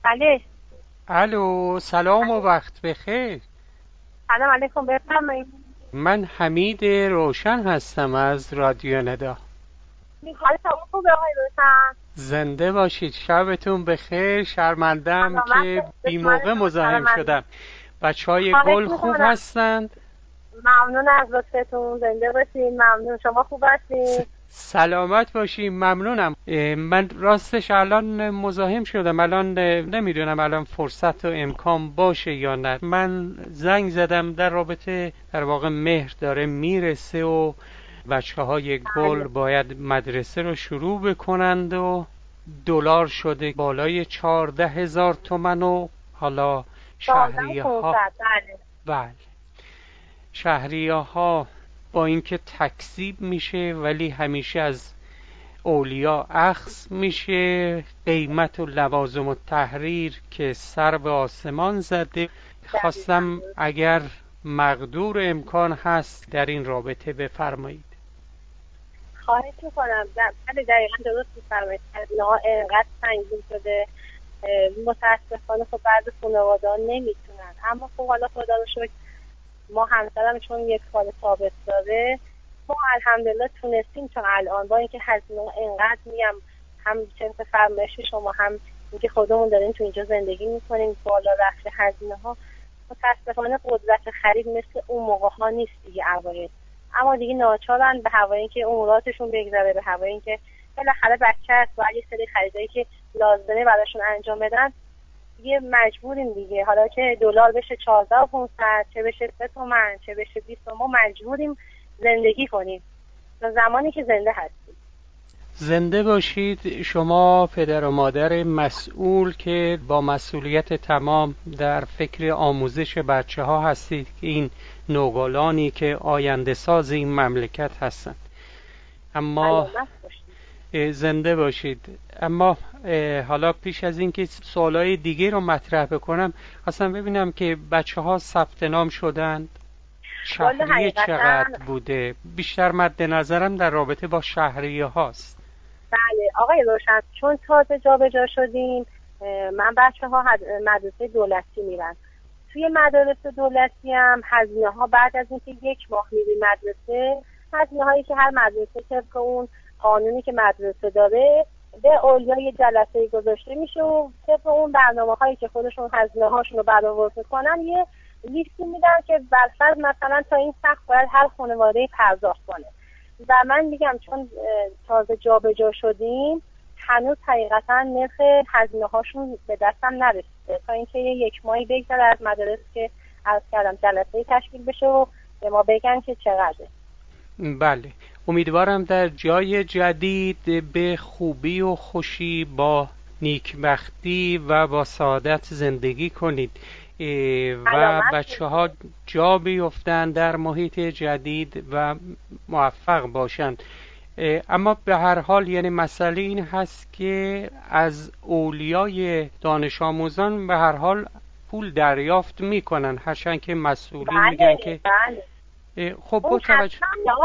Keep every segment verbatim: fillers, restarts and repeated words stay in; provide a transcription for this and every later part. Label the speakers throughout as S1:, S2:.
S1: بله.
S2: الو، سلام و وقت بخیر.
S1: سلام علیکم، بفرمایید.
S2: من حمید روشن هستم از رادیو ندا.
S1: حالتون خوبه آقای روشن؟
S2: زنده باشید، شبتون بخیر. شرمندم که بی موقع مزاحم شدم. بچه های گل خوب هستند؟
S1: ممنون از لطفتون، زنده باشید. ممنون، شما خوب هستید؟
S2: سلامت باشیم، ممنونم. من راستش الان مزاحم شدم، الان نمیدونم الان فرصت و امکان باشه یا نه. من زنگ زدم در رابطه، در واقع مهر داره میرسه و بچه های گل باید مدرسه رو شروع بکنند و دلار شده بالای چهارده هزار تومن و حالا شهریه ها بله شهریه ها با اینکه تکذیب میشه ولی همیشه از اولیا اخذ میشه. قیمت و لوازم و تحریر که سر به آسمان زده. خواستم اگر مقدور امکان هست در این رابطه بفرمایید.
S1: خواهش میکنم. بله دقیقا درست میفرمایید. هزینه‌ها اینقدر سنگین شده، متاسفانه خب بعضی خانواده‌ها نمیتونن، اما خب حالا خدا رو شکر ما همسرم چون یک سال ثابت داره، ما الحمدلله تونستیم تا الان با اینکه هزینه اینقدر میم، هم چنین فرمایش شما هم اینکه خودمون داریم تو اینجا زندگی میکنیم، بالا رفت هزینه ها، متاسفانه قدرت خرید مثل اون موقع ها نیست دیگه اوایل. اما دیگه ناچارن به هوای اینکه اموراتشون بگذره، به هوای اینکه بالاخره بچه هست باید یه سری خریدایی که لازمه براشون انجام بدن، دیگه مجبوریم دیگه. حالا که دلار بشه چهارده و پانصد، چه بشه سه تومن، چه بشه بیست تومن، ما مجبوریم زندگی کنیم تا زمانی که زنده هستیم.
S2: زنده باشید شما پدر و مادر مسئول که با مسئولیت تمام در فکر آموزش بچه ها هستید، که این نوگلانی که آینده ساز این مملکت هستند. اما زنده باشید. اما حالا پیش از اینکه سوالای دیگه رو مطرح بکنم، خواستم ببینم که بچه ها ثبت نام شدند. شهریه چقدر بوده؟ بیشتر مد نظرم در رابطه با شهریه هاست.
S1: بله آقای روشن، چون تازه جا به جا شدیم، من بچه ها مدرسه دولتی میرن. توی مدارس دولتی هم هزینه ها بعد از اینکه یک ماه میری مدرسه، هزینه هایی که هر مدرسه طبق اون قانونی که مدرسه داره به اولیای جلسه گذاشته میشه و طبق اون برنامه هایی که خودشون هزینه هاشون رو برآورد میکنن یه لیستی میدن که برفرض مثلا تا این سقف باید هر خانواده پرداخت کنه. و من میگم چون تازه جا به جا شدیم هنوز حقیقتا نرخ هزینه هاشون به دستم نرسیده تا اینکه یک ماهی بگذره از مدارس که عرض کردم جلسه تشکیل بشه و به ما بگن که چقدره.
S2: بله، امیدوارم در جای جدید به خوبی و خوشی با نیکبختی و با سعادت زندگی کنید و بچه ها جا بیفتن در محیط جدید و موفق باشند. اما به هر حال یعنی مسئله این هست که از اولیای دانش آموزان به هر حال پول دریافت میکنن، هرچند که مسئولین
S1: بله،
S2: میگن که
S1: بله.
S2: خب با توجه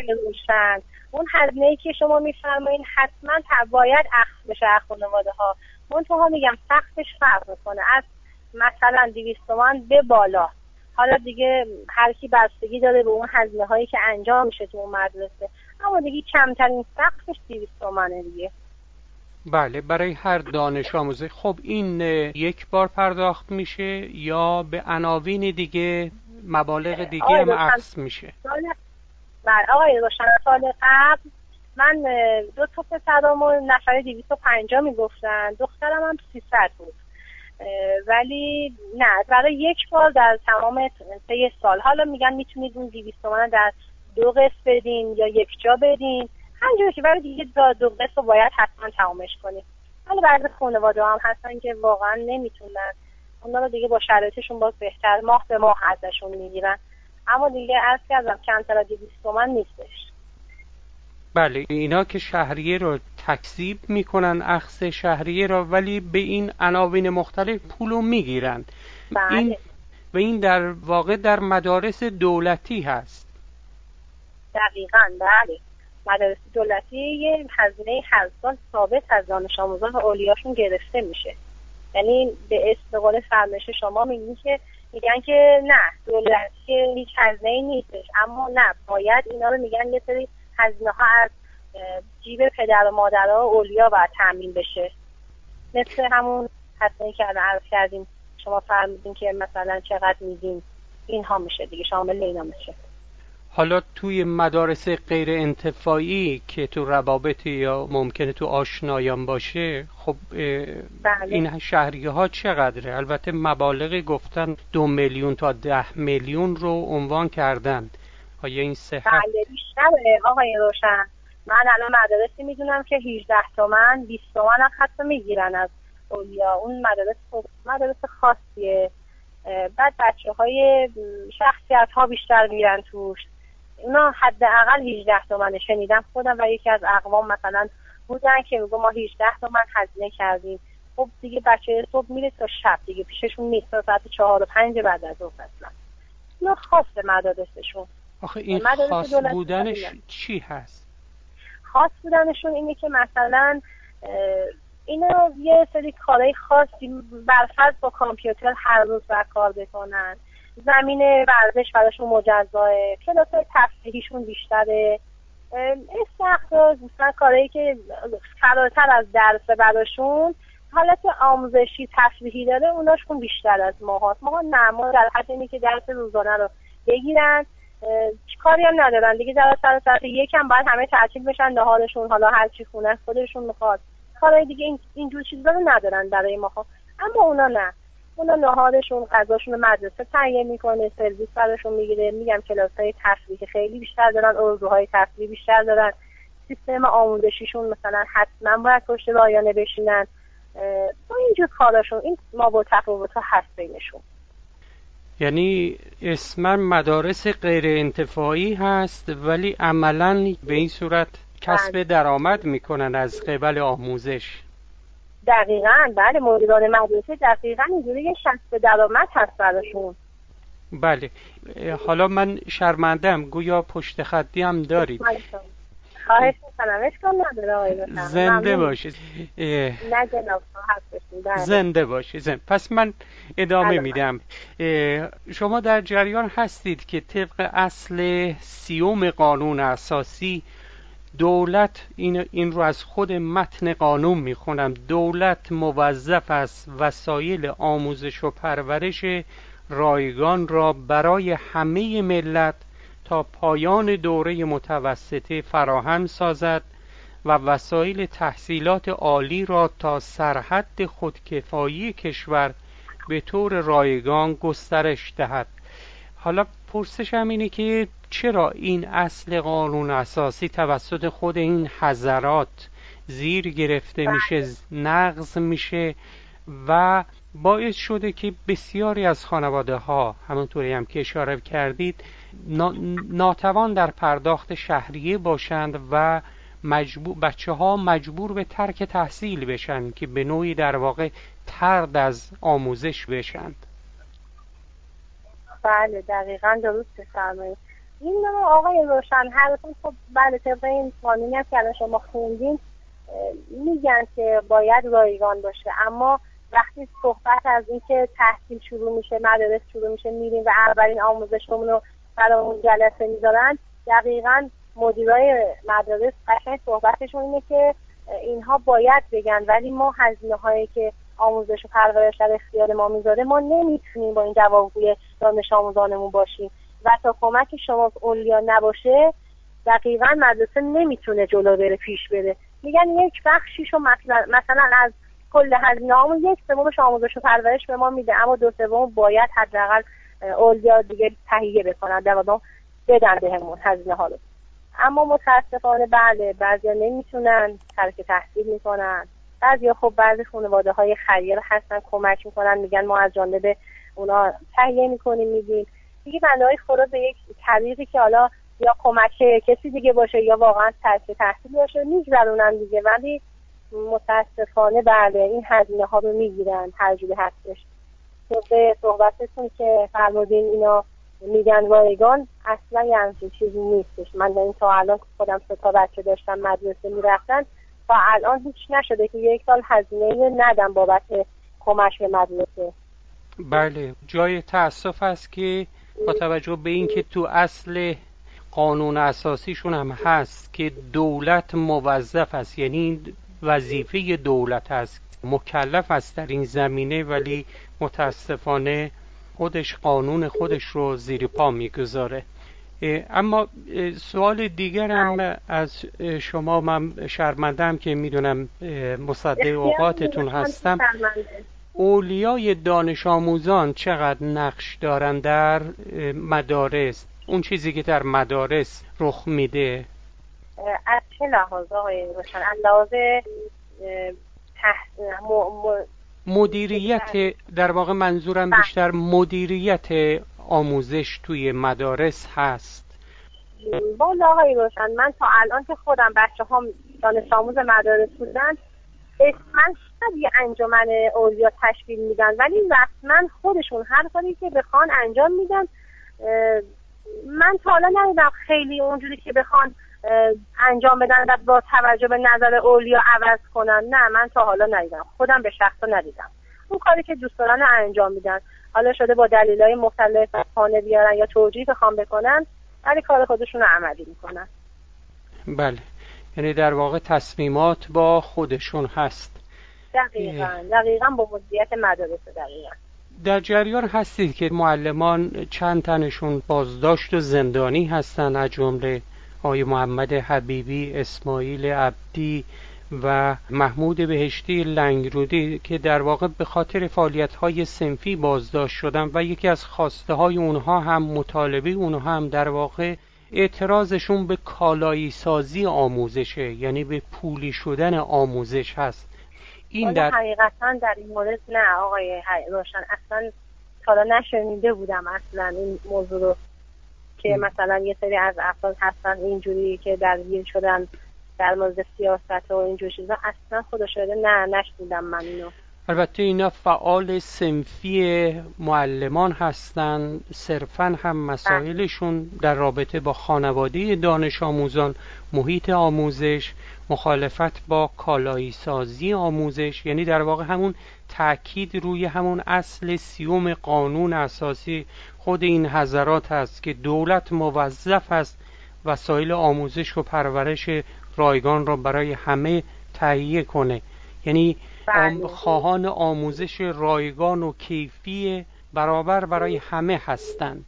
S1: اون هزینه‌ای که شما میفرمایین حتما باید اخذ بشه از خانواده ها. منتها میگم سختش فرق میکنه از مثلا دویست تومن به بالا. حالا دیگه هر کی بستگی داره به اون هزینه هایی که انجام میشه تو اون مدرسه، اما دیگه کمترین سقفش دویست تومنه دیگه.
S2: بله، برای هر دانش آموزه. خب این یک بار پرداخت میشه یا به عناوین دیگه مبالغ دیگه هم اخذ میشه؟
S1: بله آقای روشن، سال قبل من دو تا پسرام و نفر دویست و پنجاه میگفتن، دخترم هم سیصد بود، ولی نه برای یک بار در تمام سه سال. حالا میگن میتونید اون دویست تومن در دو قسط بدین یا یک جا بدین، همینجوری که برای دیگه دو قسط رو باید حتما تمامش کنید. حالا بعضی خانواده هم هستن که واقعا نمیتونن، اونا رو دیگه با شرایطشون باز بهتر ماه به ماه ازشون میگیرن، اما دیگه عرض کردم کمتر از دویست تومن نیستش.
S2: بله، اینا که شهریه رو تکذیب میکنن، اخذ شهریه رو، ولی به این عناوین مختلف پولو میگیرن.
S1: بله.
S2: این و این در واقع در مدارس دولتی هست.
S1: دقیقاً بله، مدارس دولتی یه هزینه هر سال ثابت از دانش آموزان و اولیاشون گرفته میشه. یعنی به اصطلاح فرمایش شما میگین که میگن که نه دولت که هیچ هزینه‌ای نیستش، اما نه باید اینا رو میگن یه سری هزینه ها از جیب پدر و مادرها و اولیا باید تامین بشه، مثل همون حسنی که الان عرض کردیم شما فرمودین که مثلا چقدر میدین، اینها میشه دیگه، شامل اینا میشه.
S2: حالا توی مدارس غیر انتفاعی که تو روابط یا ممکنه تو آشنایان باشه، خب
S1: بله.
S2: این شهریه ها چقدره؟ البته مبالغی گفتن دو میلیون تا ده میلیون رو عنوان کردن، آیا این صحت؟
S1: بله بیشتره آقای روشن. من الان مدارسی میدونم که هجده تومن بیست تومن هم حتی میگیرن از اولیا. اون مدارس مدارس خاصیه، بعد بچه های شخصیت ها بیشتر میرن توش، اونا حداقل هجده تومن شنیدم خودم و یکی از اقوام مثلا بودن که میگه ما هجده تومن هزینه کردیم. خب دیگه بچه صبح میره تا شب دیگه پیششون نیست تا ساعت چهار و پنج بعد از ظهر اصلا. اونا خاص مدارسشون.
S2: آخه این خاص بودنش چی هست؟
S1: خاص بودنشون اینه که مثلا اینا یه سری کارهای خاصی برفرض با کامپیوتر هر روز بر کار بکنن، زمین ورزش براشون مجزاه، کلاس تفریحیشون بیشتره، استخدار مثلا کارهایی که فراتر از درس براشون حالت آموزشی تفریحی داره اوناشون بیشتر از ماهاست. ماها نه، ما در حد اینه که درس روزانه رو بگیرن، کاری هم ندارن دیگه، در سر ساعت یکم باید همه تعطیل بشن، نهارشون حالا هر چی خونه خودشون میخواد، کارهای دیگه این اینجور چیزا رو ندارن برای ماها. اما اونا نه، اونا نهارشون غذاشون رو مدرسه تهیه میکنه، سرویس براشون میگیره. میگم کلاسای تفریحی خیلی بیشتر دارن، اردوهای تفریحی بیشتر دارن، سیستم آموزشیشون مثلا حتما باید پشت رایانه بشینن، با اینجور کاراشون این ما با تفاوت ها هست بینشون.
S2: یعنی اسماً مدارس غیر انتفاعی هست ولی عملاً به این صورت کسب درآمد میکنن از قبل آموزش.
S1: دقیقاً بله، مدیران مدرسه دقیقاً اینجوری یه کسب درآمد هست براشون.
S2: بله. حالا من شرمندم گویا پشت خطی هم دارید.
S1: خواهش میکنم. اشکال نداره آقای
S2: زنده باشید.
S1: نه جناب
S2: زنده باشید. زنده. پس من ادامه میدم. شما در جریان هستید که طبق اصل سیوم قانون اساسی دولت، این, این رو از خود متن قانون میخونم، دولت موظف است وسایل آموزش و پرورش رایگان را برای همه ملت تا پایان دوره متوسطه فراهم سازد و وسایل تحصیلات عالی را تا سرحد خودکفایی کشور به طور رایگان گسترش دهد. حالا پرسشم اینه که چرا این اصل قانون اساسی توسط خود این حضرات زیر گرفته میشه، نقض میشه و باعث شده که بسیاری از خانواده ها همونطوری هم که اشاره کردید ناتوان در پرداخت شهریه باشند و مجبور بچه ها مجبور به ترک تحصیل بشن که به نوعی در واقع طرد از آموزش بشند.
S1: بله دقیقاً درست فرمایید. این آقای روشن حرفتون خب بله طبق این قانونی هم که الان شما خوندین میگن که باید رایگان باشه، اما وقتی صحبت از این که تحصیل شروع میشه، مدارس شروع میشه، میریم و اولین آموزشمون رو برای اون جلسه میذارن، دقیقاً مدیرای مدارس قشنگ صحبتشون اینه که اینها باید بگن ولی ما هزینه هایی که آموزش و پرورش در اختیار ما میذاره ما نمیتونیم با این جوابگوی دانش آموزانمون باشیم و تا کمک شما اولیا نباشه دقیقاً مدرسه نمیتونه جلو بره، پیش بره. میگن یک بخشیشو مثلا مثلا از کل هزینه هامون یک سومش آموزش و پرورش به ما میده، اما دو سوم باید حداقل اولیا دیگه تهیه بکنن دوام بدن بهمون هزینه ها رو. اما متاسفانه بله بعضیا نمیتونن، ترک تحصیل میکنن، بعضیا خب بعضی خانواده های خیر هستن کمک میکنن، میگن ما از جانب اونا تهیه میکنیم میدیم دیگه. بندهای خدا به یک طریقی که حالا یا کمک کسی دیگه باشه یا واقعا ترک تحصیل باشه میگذرونن دیگه، ولی متاسفانه بله این هزینه ها رو میگیرن هر جوری هستش. به صحبتتون که فرمودین اینا میگن رایگان، اصلا یه همچین چیزی نیستش. من در این تا الان خودم سه تا بچه داشتم مدرسه میرفتن، تا الان هیچ نشده که یک سال هزینه ندم بابت کمک به مدرسه.
S2: بله، جای تأسف است که با توجه به اینکه تو اصل قانون اساسیشون هم هست که دولت موظف است، یعنی وظیفه دولت است، مکلف است در این زمینه، ولی متاسفانه خودش قانون خودش رو زیر پا میگذاره. اما سوال دیگرم از شما، من شرمندم که میدونم مصدق اوقاتتون هستم، اولیای دانش آموزان چقدر نقش دارن در مدارس؟ اون چیزی که در مدارس رخ میده
S1: از چه لحاظ آقای روشن؟ از لحاظ
S2: مدیریت، در واقع منظورم بیشتر مدیریت آموزش توی مدارس هست.
S1: والا آقای روشن، من تا الان که خودم بچه هم دانش آموز مدارس بودن، من شاید یه انجمن اولیا تشکیل میدن، ولی رسما خودشون هر کاری که بخوان انجام میدن. من تا حالا ندیدم خیلی اونجوری که بخوان انجام بدن و با توجه به نظر اولیا عوض کنن. نه، من تا حالا ندیدم، خودم به شخصا ندیدم. اون کاری که دوست دارن انجام میدن، حالا شده با دلایل مختلف خانه بیارن یا توجیه بخوام بکنن، ولی کار خودشون رو عملی میکنن.
S2: بله، یعنی در واقع تصمیمات با خودشون هست.
S1: دقیقاً دقیقاً با مدیریت مدارس. دقیقاً
S2: در جریان هستید که معلمان چند تنشون بازداشت و زندانی هستن، از جمله آقای محمد حبیبی، اسماعیل عبدی و محمود بهشتی لنگرودی، که در واقع به خاطر فعالیت‌های صنفی بازداشت شدن و یکی از خواسته های اونها هم، مطالبه اونها هم در واقع اعتراضشون به کالایی سازی آموزشه، یعنی به پولی شدن آموزش هست.
S1: این در حقیقتا در این مورد نه آقای روشن، اصلا تا نشنیده بودم اصلا این موضوع رو که م. مثلا یه سری از افراد هستن اینجوری که درگیر شدن در مورد سیاست و اینجور چیزا، اصلا خدا شده نه نشنیدم من اینو.
S2: البته اینا فعال صنفی معلمان هستن، صرفا هم مسائلشون در رابطه با خانواده دانش آموزان، محیط آموزش، مخالفت با کالایی سازی آموزش، یعنی در واقع همون تأکید روی همون اصل سیوم قانون اساسی خود این حضرات هست که دولت موظف است وسایل آموزش و پرورش رایگان را برای همه تهیه کنه. یعنی آم خواهان آموزش رایگان و کیفی برابر برای همه هستند.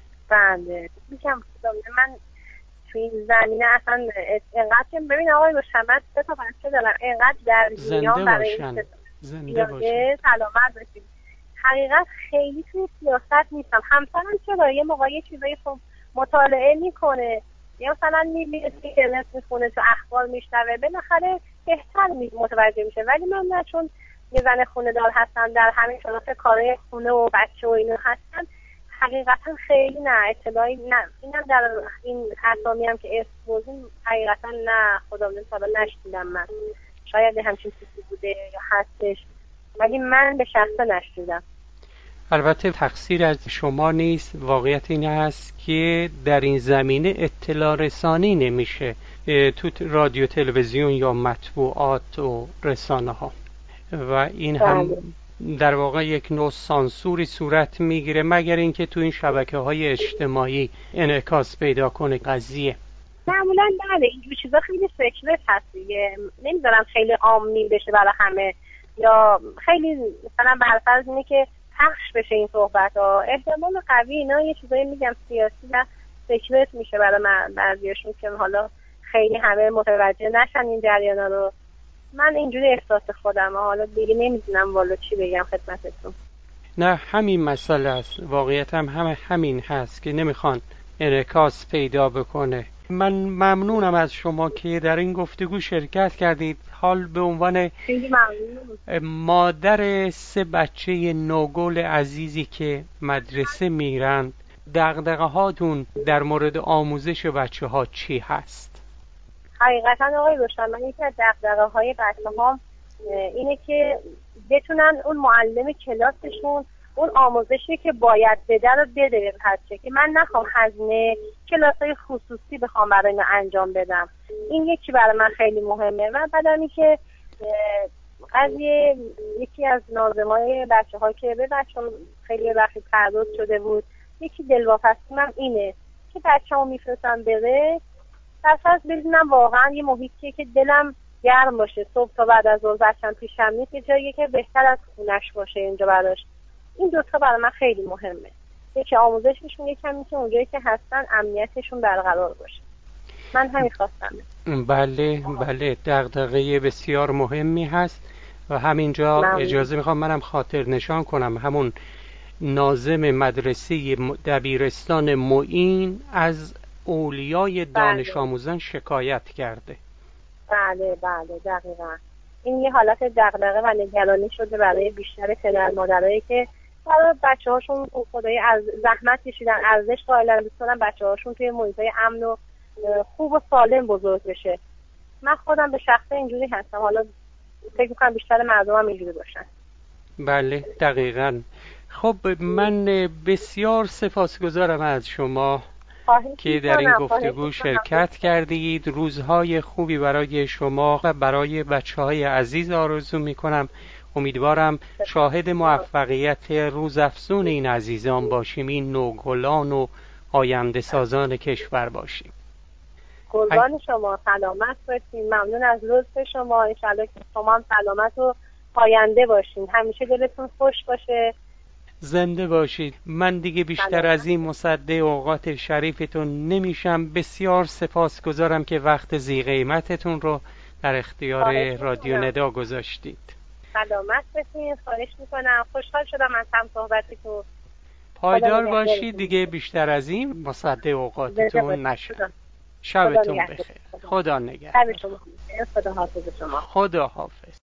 S1: بله، میگم من تو این زمینه اصلا اینقدر که ببین آقای روشن‌فکر سه تا بچه دارم، اینقدر در
S2: زنده باشن، زنده باشن،
S1: سلامت باشین. حقیقت خیلی توی سیاست نیستم. همسرم چرا یه موقعی چیزایی مطالعه میکنه یا مثلا میبینه که کلاس میخونه، تو اخبار میشنوه، بالاخره بهتر متوجه میشه. ولی من نه، چون یه زن خونه دار هستم، در همین کلاس کارهای خونه و بچه و اینو هستم، حقیقتا خیلی نه اطلاعی نه. اینم در این اسامی هم که اسم بردیم حقیقتا نه، خدا بدون سالا نشنیدم من. شاید همچین چیزی بوده یا هستش، ولی من به شخصه نشنیدم.
S2: البته تقصیر از شما نیست، واقعیت این هست که در این زمینه اطلاع رسانی نمیشه تو رادیو تلویزیون یا مطبوعات و رسانه ها، و این هم در واقع یک نوع سانسوری صورت میگیره، مگر اینکه تو این شبکه های اجتماعی انعکاس پیدا کنه قضیه.
S1: معمولا بله اینجور چیزا خیلی فکرت هست دیگه، نمیذارم خیلی عامی بشه برای همه، یا خیلی مثلا برفرض اینه که پخش بشه این صحبت ها. احتمال قوی اینا یه چیزایی میگم سیاسی و فکرت میشه برای من بعضیاشون که حالا خیلی همه متوجه نشن این جریانا رو. من اینجوری احساس خودم، حالا دیگه نمیدونم والا چی بگم خدمتتون.
S2: نه همین مسئله است، واقعیت هم همه همین هست که نمیخوان انعکاس پیدا بکنه. من ممنونم از شما که در این گفتگو شرکت کردید. حال به عنوان مادر سه بچه نوگل عزیزی که مدرسه میرن، دغدغه هاتون در مورد آموزش بچه ها چی هست؟
S1: حقیقتا آقای روشن، من یکی از دغدغه های بچه ها اینه که بتونن اون معلم کلاسشون اون آموزشی که باید بده رو بده به بچه، که من نخوام هزینه کلاسای خصوصی بخوام برای اینا انجام بدم. این یکی برای من خیلی مهمه. و بعدمی که قضیه یکی از ناظمای بچه ها که به بچه ها خیلی وقتی پرداز شده بود، یکی دلواپسیم اینه که بچه ها میفرستن بره درصد بدونم واقعا یه محیطیه که دلم گرم باشه، صبح تا بعد از ظهر بچه‌م پیشم نیست، یه جاییه که بهتر از خونش باشه اینجا براش. این دوتا برای من خیلی مهمه، یکی آموزششون، یکی هم که اونجایی که هستن امنیتشون برقرار باشه. من همین خواستم.
S2: بله بله، دغدغه بسیار مهمی هست و همینجا
S1: ممنون.
S2: اجازه میخوام منم خاطر نشان کنم همون ناظم مدرسه دبیرستان معین از اولیای دانش آموزان شکایت کرده.
S1: بله بله دقیقا. این یه حالت دغدغه و نگرانی شده برای بیشتر پدر مادرایی که برای بچه هاشون خدای از زحمت کشیدن، ارزش قائلن، دوست دارن بچه هاشون توی محیطای امن و خوب و سالم بزرگ بشه. من خودم به شخصه اینجوری هستم، حالا فکر میکنم بیشتر مردم هم اینجوری باشن.
S2: بله دقیقاً. خب من بسیار سپاسگزارم از شما که در این گفتگو شرکت کردید. روزهای خوبی برای شما و برای بچه‌های عزیز آرزو می‌کنم. امیدوارم شاهد موفقیت روزافزون این عزیزان باشیم، این نوگلان و آینده سازان کشور باشیم.
S1: قربان شما، سلامت باشین. ممنون از لطف شما. ان شاءالله که شما هم سلامت و پاینده باشین، همیشه دلتون خوش باشه.
S2: زنده باشید. من دیگه بیشتر از این مصدق اوقات شریفتون نمیشم. بسیار سپاسگزارم که وقت ذی قیمتتون رو در اختیار رادیو ندا گذاشتید.
S1: سلامت باشین. خواهش میکنم. خوشحال شدم از هم صحبتتون.
S2: پایدار باشید. دیگه بیشتر از این مصدق اوقاتتون نشم. شبتون بخیر. خدا نگهدار.
S1: خدا حافظ شما.
S2: خدا حافظ.